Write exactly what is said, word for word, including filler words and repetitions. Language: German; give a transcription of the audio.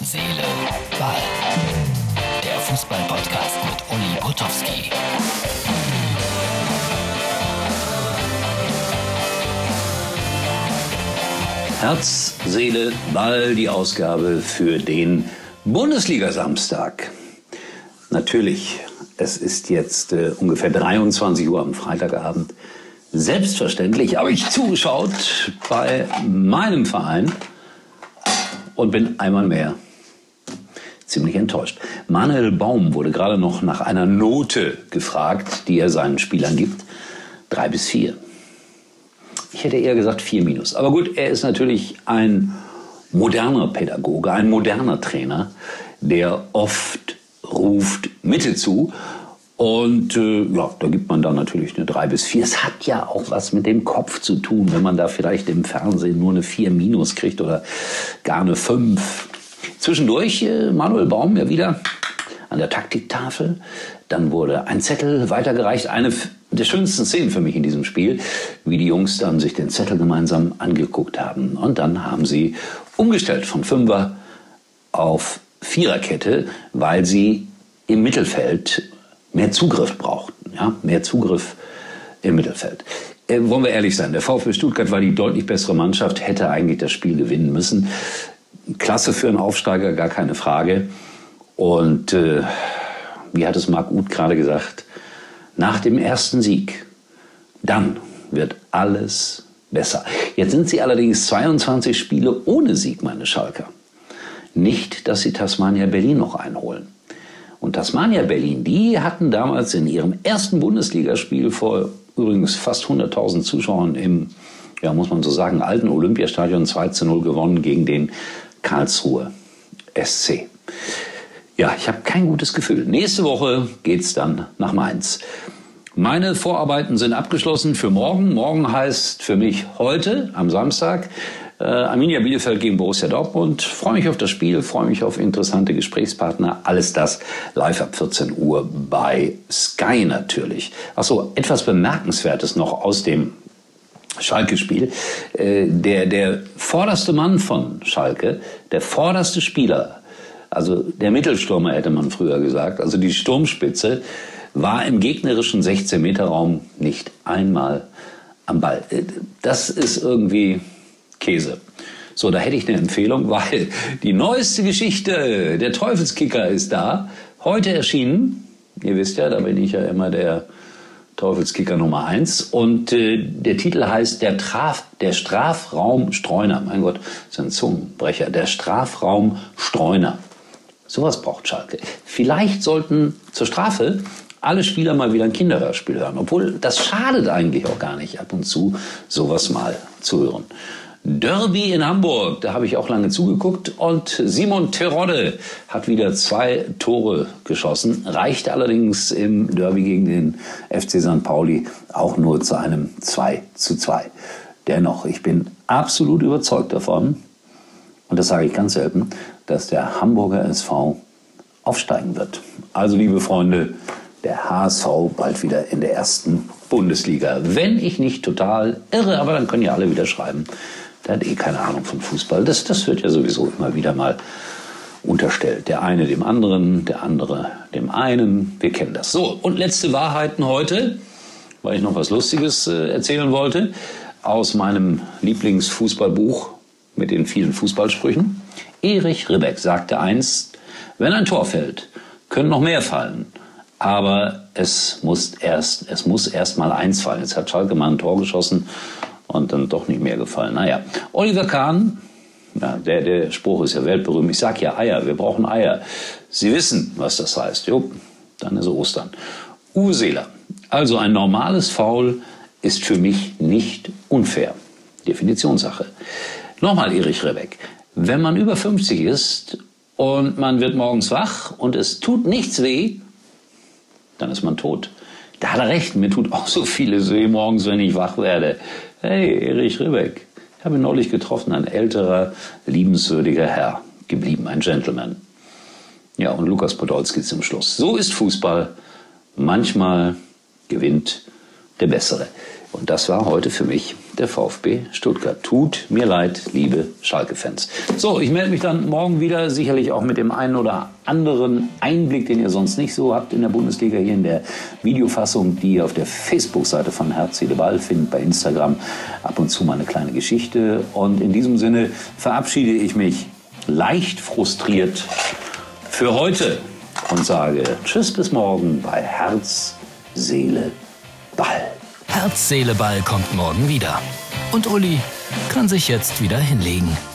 Seele, Ball. Der Fußball-Podcast mit Uli Potowski. Herz, Seele, Ball, die Ausgabe für den Bundesliga-Samstag. Natürlich, es ist jetzt äh, ungefähr dreiundzwanzig Uhr am Freitagabend. Selbstverständlich habe ich zugeschaut bei meinem Verein und bin einmal mehr ziemlich enttäuscht. Manuel Baum wurde gerade noch nach einer Note gefragt, die er seinen Spielern gibt. Drei bis vier. Ich hätte eher gesagt vier minus. Aber gut, er ist natürlich ein moderner Pädagoge, ein moderner Trainer, der oft ruft Mitte zu. Und äh, ja, da gibt man dann natürlich eine drei bis vier. Es hat ja auch was mit dem Kopf zu tun, wenn man da vielleicht im Fernsehen nur eine vier minus kriegt oder gar eine fünf. Zwischendurch äh, Manuel Baum ja wieder an der Taktiktafel. Dann wurde ein Zettel weitergereicht. Eine der schönsten Szenen für mich in diesem Spiel, wie die Jungs dann sich den Zettel gemeinsam angeguckt haben. Und dann haben sie umgestellt von Fünfer auf Viererkette, weil sie im Mittelfeld mehr Zugriff brauchten, ja, mehr Zugriff im Mittelfeld. Äh, wollen wir ehrlich sein, der VfB Stuttgart war die deutlich bessere Mannschaft, hätte eigentlich das Spiel gewinnen müssen. Klasse für einen Aufsteiger, gar keine Frage. Und äh, wie hat es Marc Uth gerade gesagt, nach dem ersten Sieg, dann wird alles besser. Jetzt sind sie allerdings zweiundzwanzig Spiele ohne Sieg, meine Schalker. Nicht, dass sie Tasmania Berlin noch einholen. Und Tasmania Berlin, die hatten damals in ihrem ersten Bundesligaspiel vor übrigens fast hunderttausend Zuschauern im, ja muss man so sagen, alten Olympiastadion zwei zu null gewonnen gegen den Karlsruhe S C. Ja, ich habe kein gutes Gefühl. Nächste Woche geht's dann nach Mainz. Meine Vorarbeiten sind abgeschlossen für morgen. Morgen heißt für mich heute, am Samstag, äh, Arminia Bielefeld gegen Borussia Dortmund. Freue mich auf das Spiel, freue mich auf interessante Gesprächspartner. Alles das live ab vierzehn Uhr bei Sky natürlich. Ach so, etwas Bemerkenswertes noch aus dem Schalke-Spiel. Äh, der, der vorderste Mann von Schalke, der vorderste Spieler, also der Mittelstürmer hätte man früher gesagt, also die Sturmspitze, war im gegnerischen sechzehn Meter Raum nicht einmal am Ball. Das ist irgendwie Käse. So, da hätte ich eine Empfehlung, weil die neueste Geschichte, der Teufelskicker ist da, heute erschienen. Ihr wisst ja, da bin ich ja immer der Teufelskicker Nummer eins. Und äh, der Titel heißt der, Traf, der Strafraum Streuner. Mein Gott, das ist ein Zungenbrecher. Der Strafraum Streuner. Sowas braucht Schalke. Vielleicht sollten zur Strafe alle Spieler mal wieder ein Kinderhörspiel hören. Obwohl, das schadet eigentlich auch gar nicht, ab und zu sowas mal zu hören. Derby in Hamburg, da habe ich auch lange zugeguckt. Und Simon Terodde hat wieder zwei Tore geschossen. Reichte allerdings im Derby gegen den F C Sankt Pauli auch nur zu einem zwei zu zwei. Dennoch, ich bin absolut überzeugt davon, und das sage ich ganz selten, dass der Hamburger S V aufsteigen wird. Also, liebe Freunde, der H S V bald wieder in der ersten Bundesliga. Wenn ich nicht total irre, aber dann können ja alle wieder schreiben, der hat eh keine Ahnung von Fußball. Das, das wird ja sowieso immer wieder mal unterstellt. Der eine dem anderen, der andere dem einen. Wir kennen das. So, und letzte Wahrheiten heute, weil ich noch was Lustiges äh, erzählen wollte, aus meinem Lieblingsfußballbuch mit den vielen Fußballsprüchen. Erich Ribbeck sagte einst, wenn ein Tor fällt, können noch mehr fallen. Aber es muss erst, es muss erst mal eins fallen. Jetzt hat Schalke mal ein Tor geschossen und dann doch nicht mehr gefallen. Naja, Oliver Kahn, ja, der, der Spruch ist ja weltberühmt. Ich sag ja Eier, wir brauchen Eier. Sie wissen, was das heißt. Jo, dann ist Ostern. Uwe Seeler, also ein normales Foul ist für mich nicht unfair. Definitionssache. Nochmal Erich Ribbeck. Wenn man über fünfzig ist und man wird morgens wach und es tut nichts weh, dann ist man tot. Da hat er recht, mir tut auch so vieles weh morgens, wenn ich wach werde. Hey, Erich Ribbeck, ich habe ihn neulich getroffen, ein älterer, liebenswürdiger Herr, geblieben, ein Gentleman. Ja, und Lukas Podolski zum Schluss. So ist Fußball. Manchmal gewinnt der Bessere. Und das war heute für mich der VfB Stuttgart. Tut mir leid, liebe Schalke-Fans. So, ich melde mich dann morgen wieder, sicherlich auch mit dem einen oder anderen Einblick, den ihr sonst nicht so habt in der Bundesliga, hier in der Videofassung, die ihr auf der Facebook-Seite von Herz, Seele, Ball findet, bei Instagram ab und zu mal eine kleine Geschichte. Und in diesem Sinne verabschiede ich mich leicht frustriert für heute und sage Tschüss bis morgen bei Herz, Seele, Ball. Herz, Seele, Ball kommt morgen wieder. Und Uli kann sich jetzt wieder hinlegen.